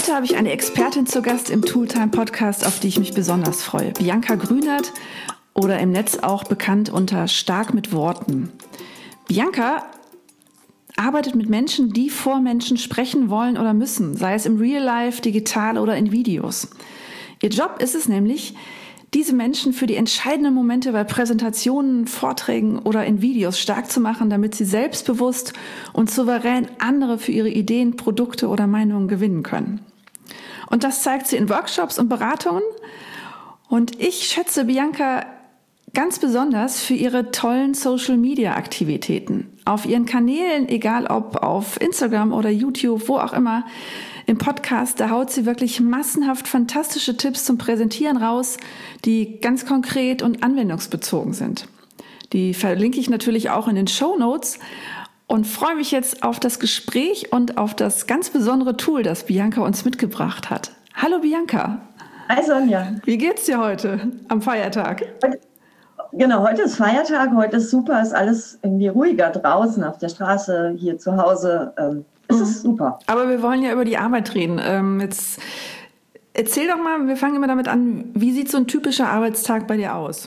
Heute habe ich eine Expertin zu Gast im Tooltime Podcast, auf die ich mich besonders freue. Bianca Grünert oder im Netz auch bekannt unter Stark mit Worten. Bianca arbeitet mit Menschen, die vor Menschen sprechen wollen oder müssen, sei es im Real Life, digital oder in Videos. Ihr Job ist es nämlich, diese Menschen für die entscheidenden Momente bei Präsentationen, Vorträgen oder in Videos stark zu machen, damit sie selbstbewusst und souverän andere für ihre Ideen, Produkte oder Meinungen gewinnen können. Und das zeigt sie in Workshops und Beratungen. Und ich schätze Bianca ganz besonders für ihre tollen Social-Media-Aktivitäten. Auf ihren Kanälen, egal ob auf Instagram oder YouTube, wo auch immer, im Podcast, da haut sie wirklich massenhaft fantastische Tipps zum Präsentieren raus, die ganz konkret und anwendungsbezogen sind. Die verlinke ich natürlich auch in den Shownotes und freue mich jetzt auf das Gespräch und auf das ganz besondere Tool, das Bianca uns mitgebracht hat. Hallo Bianca. Hi Sonja. Wie geht's dir heute am Feiertag? Genau, heute ist Feiertag, heute ist super, ist alles irgendwie ruhiger draußen auf der Straße, hier zu Hause. Es ist super. Aber wir wollen ja über die Arbeit reden. Jetzt erzähl doch mal, wir fangen immer damit an, wie sieht so ein typischer Arbeitstag bei dir aus?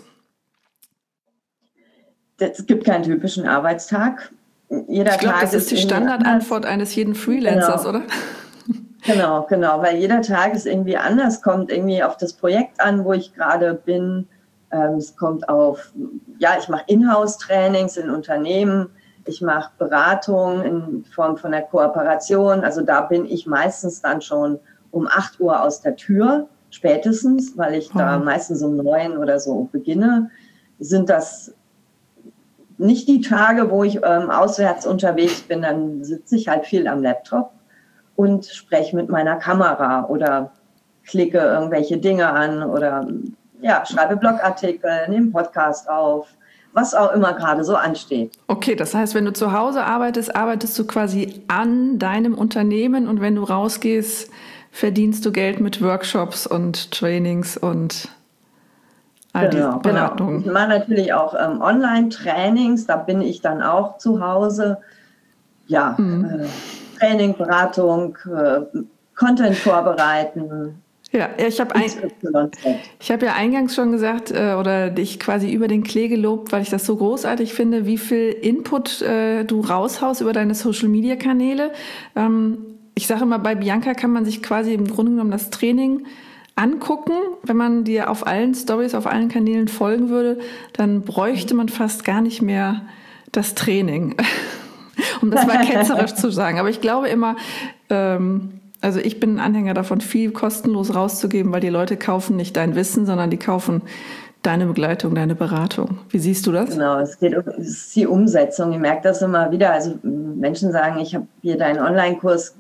Es gibt keinen typischen Arbeitstag. Ich glaube, das ist die Standardantwort eines jeden Freelancers, genau. Oder? Genau, weil jeder Tag ist irgendwie anders, kommt irgendwie auf das Projekt an, wo ich gerade bin. Es kommt auf, ich mache Inhouse-Trainings in Unternehmen, ich mache Beratung in Form von einer Kooperation. Also da bin ich meistens dann schon um 8 Uhr aus der Tür, spätestens, weil ich da meistens um 9 oder so beginne. Sind das nicht die Tage, wo ich auswärts unterwegs bin, dann sitze ich halt viel am Laptop und spreche mit meiner Kamera oder klicke irgendwelche Dinge an oder schreibe Blogartikel, nehme Podcast auf, was auch immer gerade so ansteht. Okay, das heißt, wenn du zu Hause arbeitest, arbeitest du quasi an deinem Unternehmen und wenn du rausgehst, verdienst du Geld mit Workshops und Trainings und all diese Beratungen. Genau. Ich mache natürlich auch Online-Trainings, da bin ich dann auch zu Hause. Training, Beratung, Content vorbereiten. Ja, ich habe ja eingangs schon gesagt oder dich quasi über den Klee gelobt, weil ich das so großartig finde, wie viel Input du raushaust über deine Social-Media-Kanäle. Ich sage immer, bei Bianca kann man sich quasi im Grunde genommen das Training angucken. Wenn man dir auf allen Stories, auf allen Kanälen folgen würde, dann bräuchte man fast gar nicht mehr das Training, um das mal ketzerisch zu sagen. Aber ich glaube immer... Also ich bin ein Anhänger davon, viel kostenlos rauszugeben, weil die Leute kaufen nicht dein Wissen, sondern die kaufen deine Begleitung, deine Beratung. Wie siehst du das? Genau, es ist die Umsetzung. Ich merke das immer wieder. Also Menschen sagen, ich habe hier deinen Online-Kurs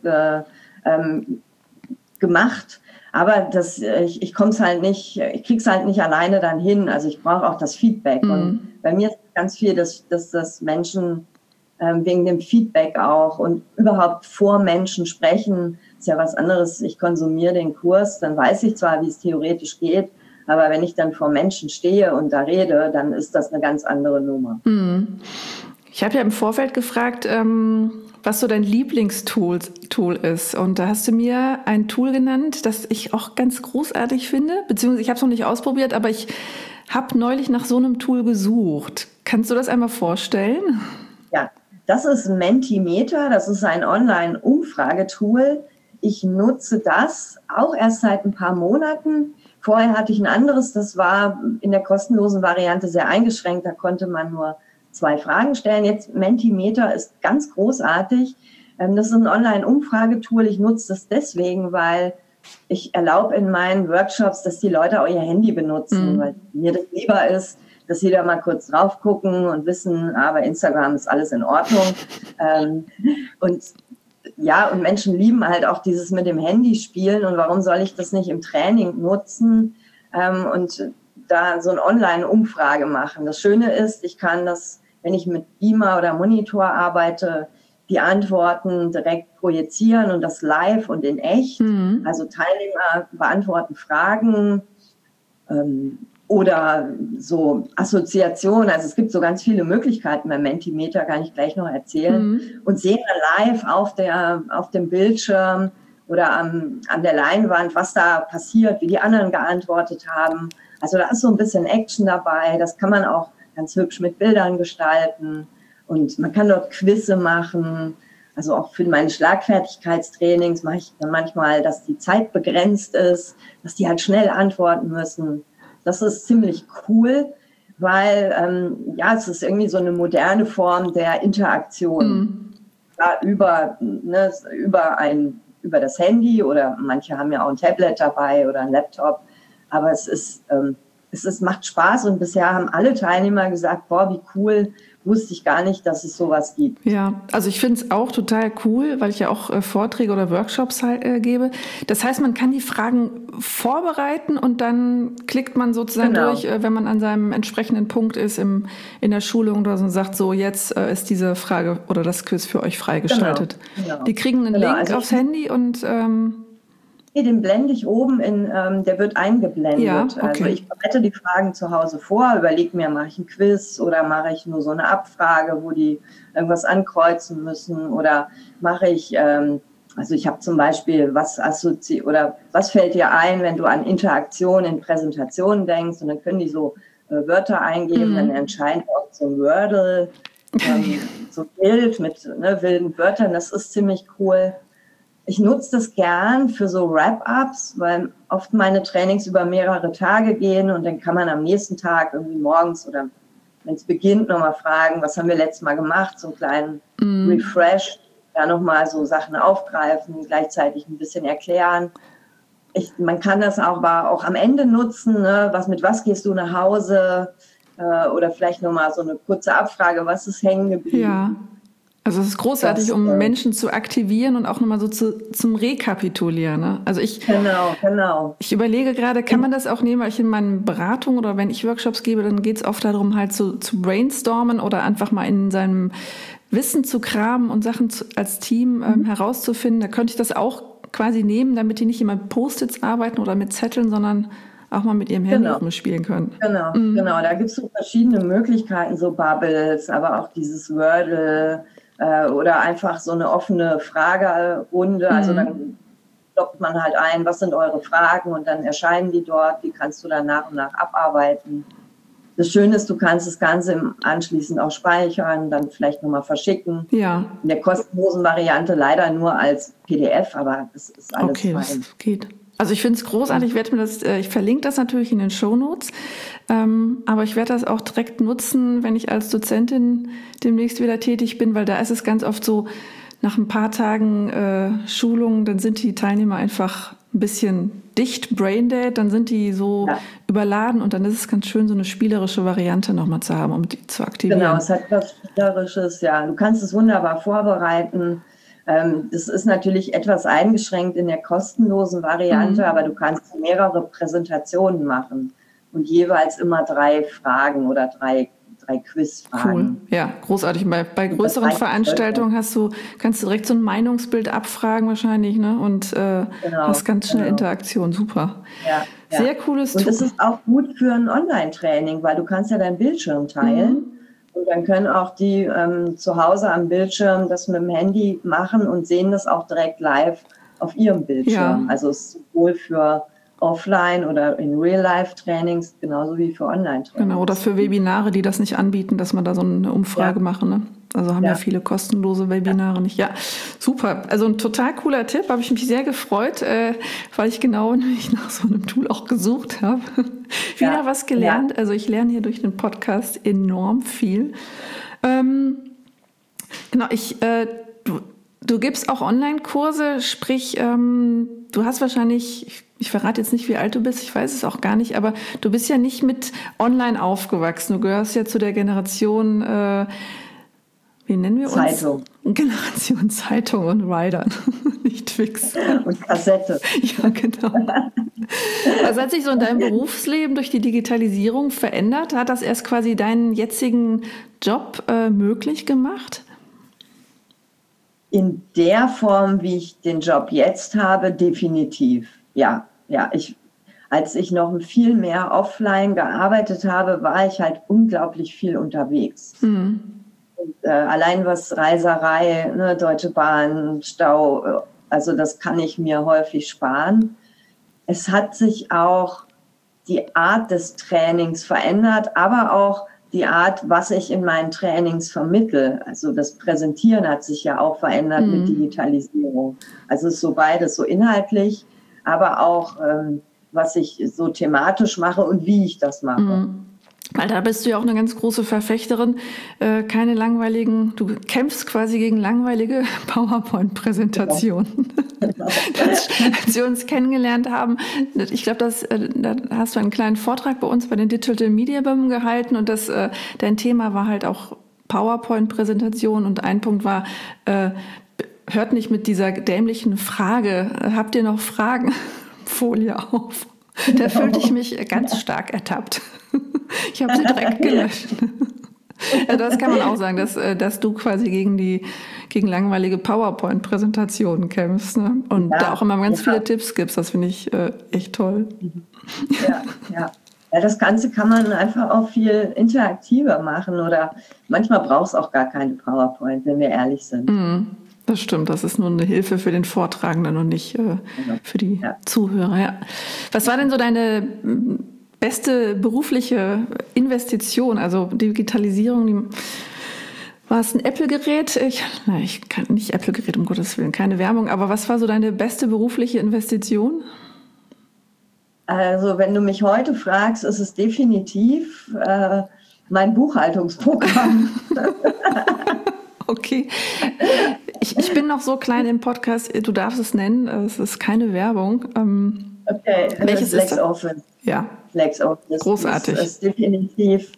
gemacht, aber ich krieg's halt nicht alleine dann hin. Also ich brauche auch das Feedback. Und bei mir ist ganz viel, dass das Menschen wegen dem Feedback auch und überhaupt vor Menschen sprechen, ist ja was anderes. Ich konsumiere den Kurs, dann weiß ich zwar, wie es theoretisch geht, aber wenn ich dann vor Menschen stehe und da rede, dann ist das eine ganz andere Nummer. Ich habe ja im Vorfeld gefragt, was so dein Lieblingstool ist. Und da hast du mir ein Tool genannt, das ich auch ganz großartig finde, beziehungsweise ich habe es noch nicht ausprobiert, aber ich habe neulich nach so einem Tool gesucht. Kannst du das einmal vorstellen? Ja. Das ist Mentimeter, das ist ein Online-Umfragetool. Ich nutze das auch erst seit ein paar Monaten. Vorher hatte ich ein anderes, das war in der kostenlosen Variante sehr eingeschränkt, da konnte man nur 2 Fragen stellen. Jetzt Mentimeter ist ganz großartig. Das ist ein Online-Umfragetool. Ich nutze das deswegen, weil ich erlaube in meinen Workshops, dass die Leute auch ihr Handy benutzen, weil mir das lieber ist, dass jeder mal kurz drauf gucken und wissen, bei Instagram ist alles in Ordnung. Und Menschen lieben halt auch dieses mit dem Handy spielen. Und warum soll ich das nicht im Training nutzen und da so eine Online-Umfrage machen? Das Schöne ist, ich kann das, wenn ich mit Beamer oder Monitor arbeite, die Antworten direkt projizieren und das live und in echt. Also Teilnehmer beantworten Fragen, oder so Assoziationen, also es gibt so ganz viele Möglichkeiten bei Mentimeter, kann ich gleich noch erzählen, und sehen dann live auf dem Bildschirm, oder an der Leinwand, was da passiert, wie die anderen geantwortet haben. Also da ist so ein bisschen Action dabei. Das kann man auch ganz hübsch mit Bildern gestalten. Und man kann dort Quizze machen. Also auch für meine Schlagfertigkeitstrainings mache ich dann manchmal, dass die Zeit begrenzt ist, dass die halt schnell antworten müssen. Das ist ziemlich cool, weil es ist irgendwie so eine moderne Form der Interaktion. Ja, über das Handy, oder manche haben ja auch ein Tablet dabei oder ein Laptop. Aber es macht Spaß, und bisher haben alle Teilnehmer gesagt, boah, wie cool, wusste ich gar nicht, dass es sowas gibt. Ja, also ich finde es auch total cool, weil ich ja auch Vorträge oder Workshops gebe. Das heißt, man kann die Fragen vorbereiten und dann klickt man sozusagen durch, wenn man an seinem entsprechenden Punkt ist in der Schulung oder so, und sagt, so jetzt ist diese Frage oder das Quiz für euch freigeschaltet. Genau. Die kriegen einen Link aufs Handy und den blende ich oben der wird eingeblendet. Ja, okay. Also ich bereite die Fragen zu Hause vor, überlege mir, mache ich ein Quiz oder mache ich nur so eine Abfrage, wo die irgendwas ankreuzen müssen, oder mache ich, also ich habe zum Beispiel, was fällt dir ein, wenn du an Interaktion in Präsentationen denkst, und dann können die so Wörter eingeben, dann entscheidet auch so ein Wordle, so Bild mit wilden Wörtern, das ist ziemlich cool. Ich nutze das gern für so Wrap-ups, weil oft meine Trainings über mehrere Tage gehen, und dann kann man am nächsten Tag irgendwie morgens oder wenn es beginnt nochmal fragen, was haben wir letztes Mal gemacht, so einen kleinen Refresh, da nochmal so Sachen aufgreifen, gleichzeitig ein bisschen erklären. Man kann das aber auch am Ende nutzen, ne? Mit was gehst du nach Hause, oder vielleicht nochmal so eine kurze Abfrage, was ist hängen geblieben. Ja. Also es ist großartig, um Menschen zu aktivieren und auch nochmal so zum Rekapitulieren. Ne? Also Genau. Ich überlege gerade, kann man das auch nehmen, weil ich in meinen Beratungen oder wenn ich Workshops gebe, dann geht es oft darum, halt so zu brainstormen oder einfach mal in seinem Wissen zu kramen und Sachen als Team herauszufinden. Da könnte ich das auch quasi nehmen, damit die nicht immer mit Post-its arbeiten oder mit Zetteln, sondern auch mal mit ihrem Handy rumspielen können. Genau. Da gibt es so verschiedene Möglichkeiten, so Bubbles, aber auch dieses Wordle, oder einfach so eine offene Fragerunde. Also dann loggt man halt ein, was sind eure Fragen, und dann erscheinen die dort, die kannst du dann nach und nach abarbeiten. Das Schöne ist, du kannst das Ganze anschließend auch speichern, dann vielleicht nochmal verschicken. Ja. In der kostenlosen Variante leider nur als PDF, aber das ist alles okay, fein. Das geht. Also ich finde es großartig, ich verlinke das natürlich in den Shownotes, aber ich werde das auch direkt nutzen, wenn ich als Dozentin demnächst wieder tätig bin, weil da ist es ganz oft so, nach ein paar Tagen Schulung, dann sind die Teilnehmer einfach ein bisschen dicht, braindead, dann sind die so überladen, und dann ist es ganz schön, so eine spielerische Variante nochmal zu haben, um die zu aktivieren. Genau, es hat was Spielerisches, ja. Du kannst es wunderbar vorbereiten. Das ist natürlich etwas eingeschränkt in der kostenlosen Variante, aber du kannst mehrere Präsentationen machen und jeweils immer 3 Fragen oder 3 Quizfragen. Cool, ja, großartig. Bei größeren Veranstaltungen kannst du direkt so ein Meinungsbild abfragen wahrscheinlich, ne? Und hast ganz schnell Interaktion. Super. Ja. Sehr cooles Tool. Und es ist auch gut für ein Online-Training, weil du kannst ja deinen Bildschirm teilen. Und dann können auch die zu Hause am Bildschirm das mit dem Handy machen und sehen das auch direkt live auf ihrem Bildschirm. Ja. Also es ist sowohl für Offline- oder in Real-Life-Trainings genauso wie für Online-Trainings. Genau, oder für Webinare, die das nicht anbieten, dass man da so eine Umfrage machen. Ne? Also haben ja viele kostenlose Webinare nicht. Ja, super. Also ein total cooler Tipp, habe ich mich sehr gefreut, weil ich genau nach so einem Tool auch gesucht habe. Wieder was gelernt. Ja. Also ich lerne hier durch den Podcast enorm viel. Genau, du gibst auch Online-Kurse, sprich, du hast wahrscheinlich, ich verrate jetzt nicht, wie alt du bist, ich weiß es auch gar nicht, aber du bist ja nicht mit Online aufgewachsen. Du gehörst ja zu der Generation, wie nennen wir uns? Zeitung. Generation Zeitung und Rider, nicht Twix. Und Kassette. Ja, genau. Was hat sich so in deinem Berufsleben durch die Digitalisierung verändert? Hat das erst quasi deinen jetzigen Job möglich gemacht? In der Form, wie ich den Job jetzt habe, definitiv. Ja. Als ich noch viel mehr offline gearbeitet habe, war ich halt unglaublich viel unterwegs. Und, allein was Reiserei, ne, Deutsche Bahn, Stau, Also das kann ich mir häufig sparen. Es hat sich auch die Art des Trainings verändert, aber auch die Art, was ich in meinen Trainings vermittle. Also das Präsentieren hat sich ja auch verändert mit Digitalisierung. Also es ist so beides, so inhaltlich, aber auch was ich so thematisch mache und wie ich das mache. Weil da bist du ja auch eine ganz große Verfechterin. Keine langweiligen, du kämpfst quasi gegen langweilige PowerPoint-Präsentationen. Genau. Als wir uns kennengelernt haben, ich glaube, da hast du einen kleinen Vortrag bei uns bei den Digital Media Women gehalten und dein Thema war halt auch PowerPoint-Präsentation und ein Punkt war, hört nicht mit dieser dämlichen Frage, habt ihr noch Fragen? Folie auf. Da fühlte ich mich ganz stark ertappt. Ich habe sie direkt gelöscht. Also das kann man auch sagen, dass du quasi gegen langweilige PowerPoint-Präsentationen kämpfst, ne? Und da auch immer ganz viele Tipps gibst. Das finde ich echt toll. Ja, das Ganze kann man einfach auch viel interaktiver machen oder manchmal braucht es auch gar keine PowerPoint, wenn wir ehrlich sind. Das stimmt, das ist nur eine Hilfe für den Vortragenden und nicht für die Zuhörer. Ja. Was war denn so deine beste berufliche Investition, also Digitalisierung? War es ein Apple-Gerät? Ich kann nicht Apple-Gerät, um Gottes Willen, keine Werbung, aber was war so deine beste berufliche Investition? Also wenn du mich heute fragst, ist es definitiv mein Buchhaltungsprogramm. Okay. Ich bin noch so klein im Podcast, du darfst es nennen, es ist keine Werbung. Okay, welches ist LexOffice. Ja. LexOffice. Großartig. Das ist definitiv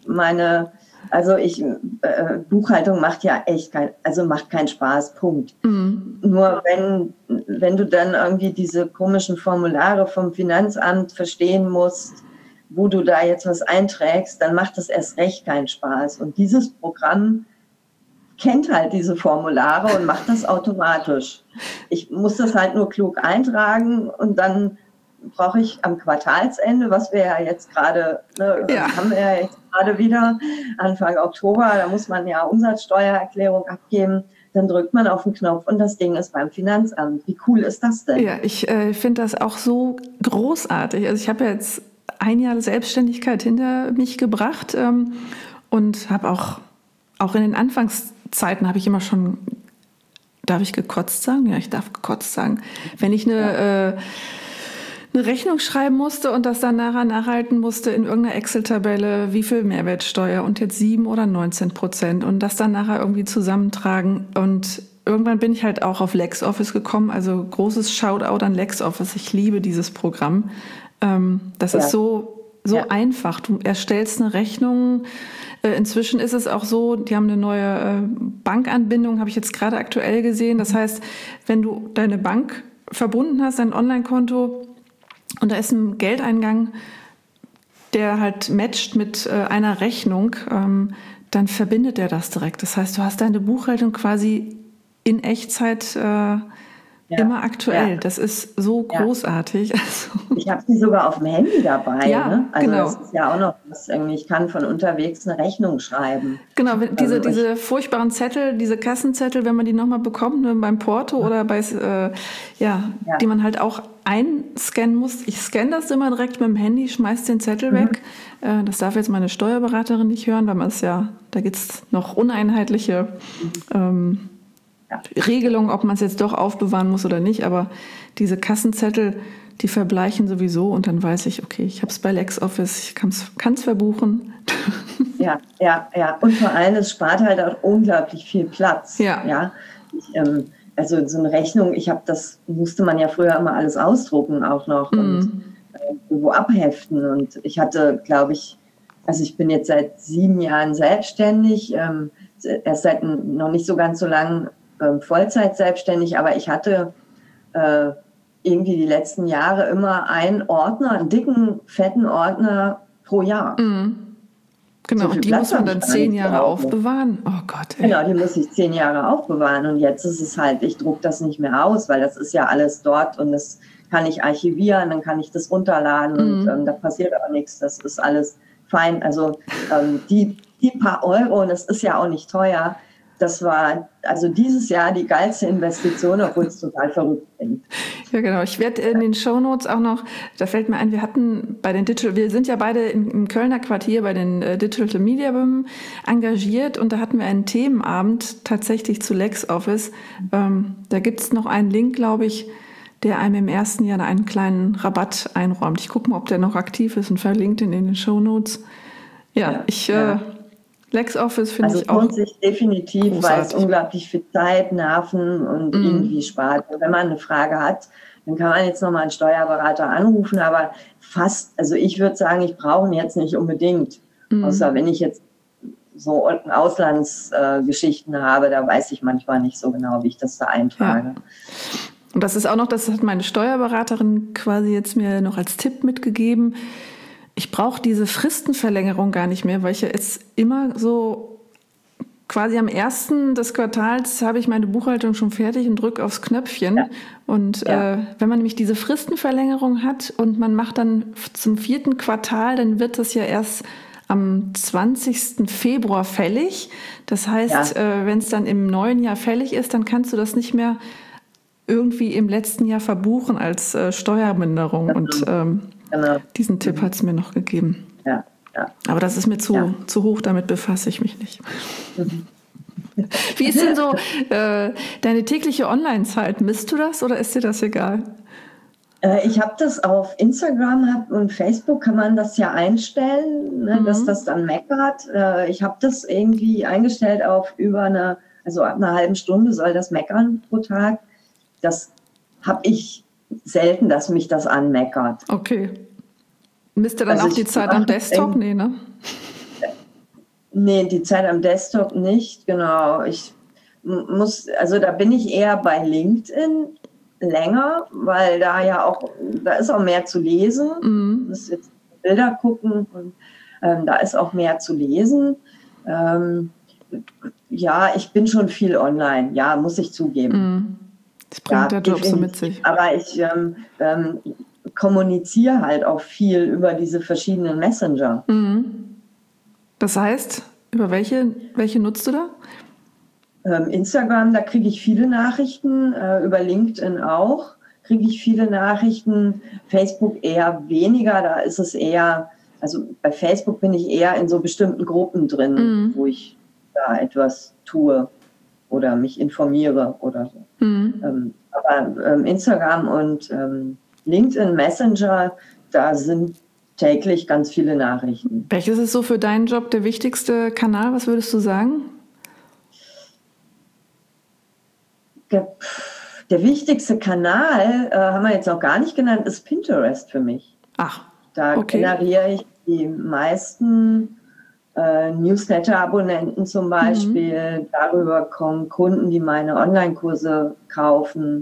Buchhaltung macht ja echt macht keinen Spaß, Punkt. Nur wenn du dann irgendwie diese komischen Formulare vom Finanzamt verstehen musst, wo du da jetzt was einträgst, dann macht das erst recht keinen Spaß. Und dieses Programm kennt halt diese Formulare und macht das automatisch. Ich muss das halt nur klug eintragen und dann brauche ich am Quartalsende, was wir ja jetzt gerade, haben wir ja jetzt gerade wieder, Anfang Oktober, da muss man ja Umsatzsteuererklärung abgeben, dann drückt man auf den Knopf und das Ding ist beim Finanzamt. Wie cool ist das denn? Ja, ich finde das auch so großartig. Also ich habe ja jetzt 1 Jahr Selbstständigkeit hinter mich gebracht und habe auch in den Anfangszeiten habe ich immer schon, darf ich gekotzt sagen? Ja, ich darf gekotzt sagen. Wenn ich eine Rechnung schreiben musste und das dann nachhalten musste in irgendeiner Excel-Tabelle, wie viel Mehrwertsteuer und jetzt 7 oder 19% und das dann nachher irgendwie zusammentragen. Und irgendwann bin ich halt auch auf LexOffice gekommen, also großes Shoutout an LexOffice. Ich liebe dieses Programm. Das ist so einfach. Du erstellst eine Rechnung. Inzwischen ist es auch so, die haben eine neue Bankanbindung, habe ich jetzt gerade aktuell gesehen. Das heißt, wenn du deine Bank verbunden hast, dein Online-Konto, und da ist ein Geldeingang, der halt matcht mit einer Rechnung, dann verbindet er das direkt. Das heißt, du hast deine Buchhaltung quasi in Echtzeit immer aktuell. Ja. Das ist so großartig. Also. Ich habe sie sogar auf dem Handy dabei. Ja, ne? Also genau. Das ist ja auch noch was. Ich kann von unterwegs eine Rechnung schreiben. Genau, diese furchtbaren Zettel, diese Kassenzettel, wenn man die nochmal bekommt, ne, beim Porto oder die man halt auch einscannen muss. Ich scanne das immer direkt mit dem Handy, schmeiß den Zettel weg. Das darf jetzt meine Steuerberaterin nicht hören, weil da gibt es noch uneinheitliche Regelung, ob man es jetzt doch aufbewahren muss oder nicht, aber diese Kassenzettel, die verbleichen sowieso und dann weiß ich, okay, ich habe es bei LexOffice, ich kann es verbuchen. Ja. Und vor allem, es spart halt auch unglaublich viel Platz. Ja. Also so eine Rechnung, das musste man ja früher immer alles ausdrucken auch noch und irgendwo abheften. Und ich hatte, glaube ich, ich bin jetzt seit 7 Jahren selbstständig, erst seit noch nicht so ganz so lang Vollzeit selbstständig, aber ich hatte irgendwie die letzten Jahre immer einen dicken, fetten Ordner pro Jahr. Genau, so und die muss man dann 10 Jahre aufbewahren. Oh Gott. Ey. Genau, die muss ich 10 Jahre aufbewahren und jetzt ist es halt, ich drucke das nicht mehr aus, weil das ist ja alles dort und das kann ich archivieren, dann kann ich das runterladen und da passiert auch nichts, das ist alles fein. Also die paar Euro, und das ist ja auch nicht teuer, das war also dieses Jahr die geilste Investition, obwohl es total verrückt klingt. Ja, genau. Ich werde in den Shownotes auch noch, da fällt mir ein, wir sind ja beide im Kölner Quartier bei den Digital Media Women engagiert und da hatten wir einen Themenabend tatsächlich zu LexOffice. Da gibt es noch einen Link, glaube ich, der einem im ersten Jahr einen kleinen Rabatt einräumt. Ich gucke mal, ob der noch aktiv ist und verlinkt ihn in den Shownotes. LexOffice finde ich auch. Also lohnt sich definitiv, großartig. weil es unglaublich viel Zeit, Nerven und irgendwie spart. Und wenn man eine Frage hat, dann kann man jetzt nochmal einen Steuerberater anrufen, aber also ich würde sagen, ich brauche ihn jetzt nicht unbedingt. Außer wenn ich jetzt so Auslandsgeschichten habe, da weiß ich manchmal nicht so genau, wie ich das da eintrage. Ja. Und das ist auch noch, das hat meine Steuerberaterin quasi jetzt mir noch als Tipp mitgegeben. Ich brauche diese Fristenverlängerung gar nicht mehr, weil ich ja jetzt immer so quasi am 1. des Quartals habe ich meine Buchhaltung schon fertig und drücke aufs Knöpfchen. Ja. Und wenn man nämlich diese Fristenverlängerung hat und man macht dann zum 4. Quartal, dann wird das ja erst am 20. Februar fällig. Das heißt, wenn es dann im neuen Jahr fällig ist, dann kannst du das nicht mehr irgendwie im letzten Jahr verbuchen als Steuerminderung. Und diesen Tipp hat es mir noch gegeben. Ja. Aber das ist mir zu hoch, damit befasse ich mich nicht. Wie ist denn so deine tägliche Online-Zeit? Misst du das oder ist dir das egal? Ich habe das auf Instagram und Facebook, kann man das ja einstellen, ne, dass das dann meckert. Ich habe das irgendwie eingestellt auf ab einer halben Stunde soll das meckern pro Tag. Das habe ich selten, dass mich das anmeckert. Okay. Misst ihr dann auch die Zeit am Desktop? Nee, ne? Nee, die Zeit am Desktop nicht, genau. Da bin ich eher bei LinkedIn länger, weil da ist auch mehr zu lesen. Das ist jetzt Bilder gucken und da ist auch mehr zu lesen. Ich bin schon viel online, muss ich zugeben. Das bringt der Job so mit sich. Aber ich kommuniziere halt auch viel über diese verschiedenen Messenger. Das heißt, über welche nutzt du da? Instagram, da kriege ich viele Nachrichten, über LinkedIn auch kriege ich viele Nachrichten, Facebook eher weniger, da ist es eher, also bei Facebook bin ich eher in so bestimmten Gruppen drin, wo ich da etwas tue oder mich informiere oder so. Aber Instagram und LinkedIn Messenger, da sind täglich ganz viele Nachrichten. Welches ist so für deinen Job der wichtigste Kanal? Was würdest du sagen? Der wichtigste Kanal, haben wir jetzt noch gar nicht genannt, ist Pinterest für mich. Ach, da generiere ich die meisten Newsletter-Abonnenten zum Beispiel. Darüber kommen Kunden, die meine Online-Kurse kaufen.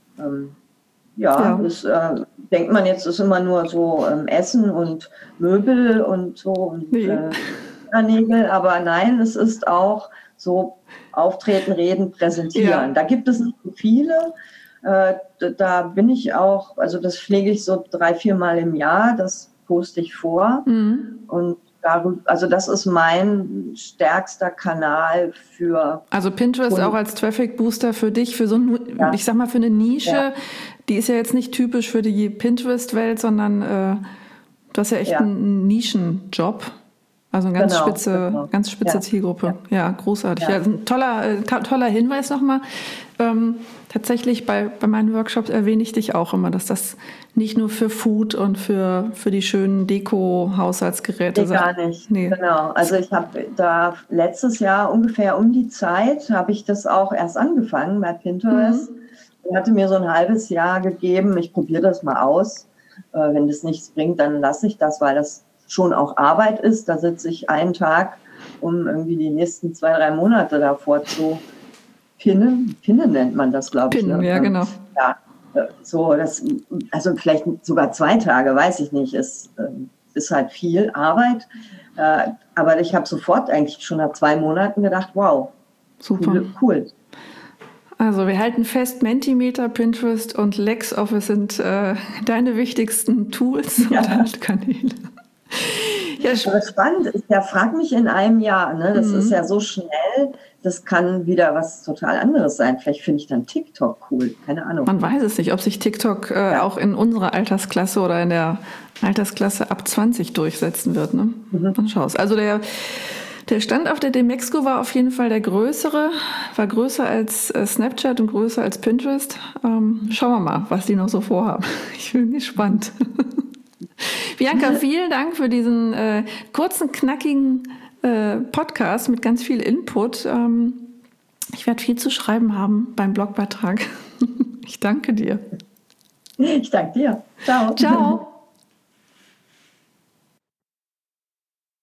Das denkt man jetzt, ist immer nur so Essen und Möbel und so und Nägel, aber nein, es ist auch so Auftreten, Reden, Präsentieren. Ja. Da gibt es nicht so viele. Da bin ich auch, also das pflege ich so 3-4 Mal im Jahr, das poste ich vor. Und also das ist mein stärkster Kanal für Also Pinterest Kunden. Auch als Traffic Booster für dich, für so ich sag mal für eine Nische, die ist ja jetzt nicht typisch für die Pinterest-Welt, sondern du hast ja echt einen Nischenjob. Also eine ganz spitze Zielgruppe. Ja, großartig. Ja. Also ein toller Hinweis nochmal. Tatsächlich bei meinen Workshops erwähne ich dich auch immer, dass das nicht nur für Food und für die schönen Deko-Haushaltsgeräte ist. Gar nicht, genau. Also ich habe da letztes Jahr ungefähr um die Zeit, habe ich das auch erst angefangen bei Pinterest. Ich hatte mir so ein halbes Jahr gegeben, ich probiere das mal aus. Wenn das nichts bringt, dann lasse ich das, weil das schon auch Arbeit ist. Da sitze ich einen Tag, um irgendwie die nächsten 2-3 Monate davor zu pinnen. Pinnen nennt man das, glaube ich. Pinnen, ja, genau. Ja, also vielleicht sogar 2 Tage, weiß ich nicht. Es ist halt viel Arbeit. Aber ich habe sofort eigentlich schon nach 2 Monaten gedacht, wow, super. Cool. Also wir halten fest, Mentimeter, Pinterest und LexOffice sind deine wichtigsten Tools und Kanäle. Ja, aber spannend ist ja, frag mich in einem Jahr, ne? Das ist ja so schnell, das kann wieder was total anderes sein. Vielleicht finde ich dann TikTok cool, keine Ahnung. Man weiß es nicht, ob sich TikTok auch in unserer Altersklasse oder in der Altersklasse ab 20 durchsetzen wird. Ne? Man schaut. Also der Stand auf der Demexco war auf jeden Fall der größere, war größer als Snapchat und größer als Pinterest. Schauen wir mal, was die noch so vorhaben. Ich bin gespannt. Bianca, vielen Dank für diesen kurzen, knackigen Podcast mit ganz viel Input. Ich werde viel zu schreiben haben beim Blogbeitrag. Ich danke dir. Ich danke dir. Ciao. Ciao.